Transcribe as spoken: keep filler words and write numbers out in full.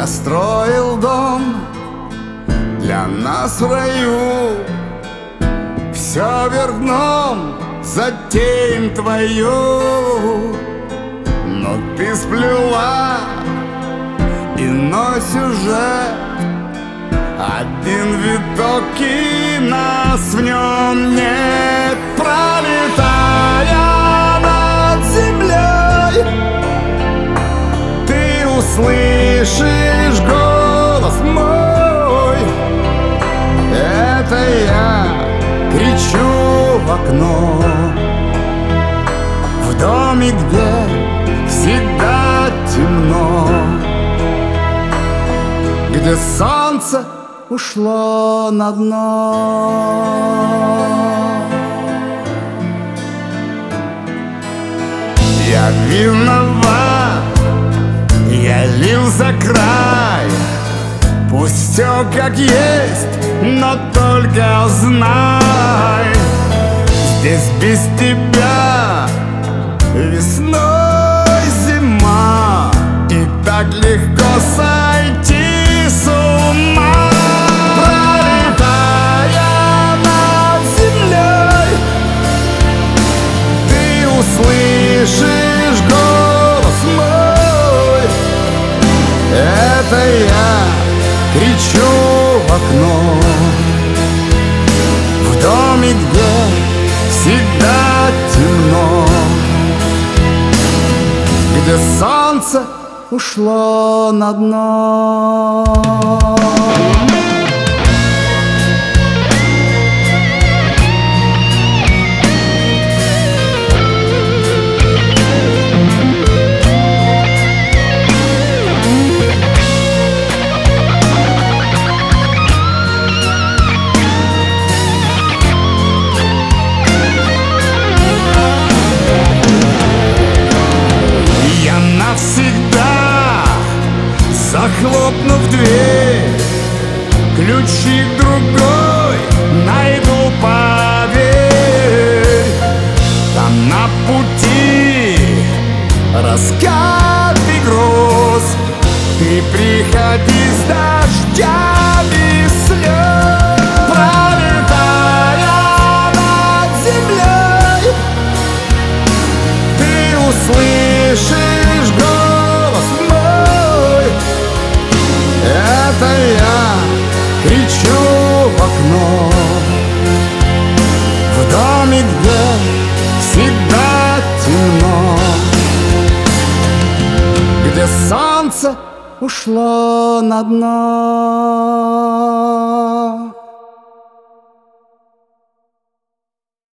Я строил дом для нас в раю, все вверх дном затеем твою. Но ты сплела иной сюжет, один виток, и нас в нем нет. Пролетая над землей, ты услышишь голос мой. Это я кричу в окно, в доме, где всегда темно, где солнце ушло на дно. Я виноват, я лил за край. Пусть все как есть, но только знай, здесь без тебя весной зима, и так легко сойти с ума. Пролетая над землей, ты услышишь голос мой. Это я кричу в окно, в доме, где всегда темно, где солнце ушло на дно. Захлопнув дверь, ключик другой найду, поверь. Там на пути раскат и гроз, ты приходи с дождями слез. Пролетая над землей, ты услышишь голос мой. Это я кричу в окно, в доме, где всегда темно, где солнце ушло на дно.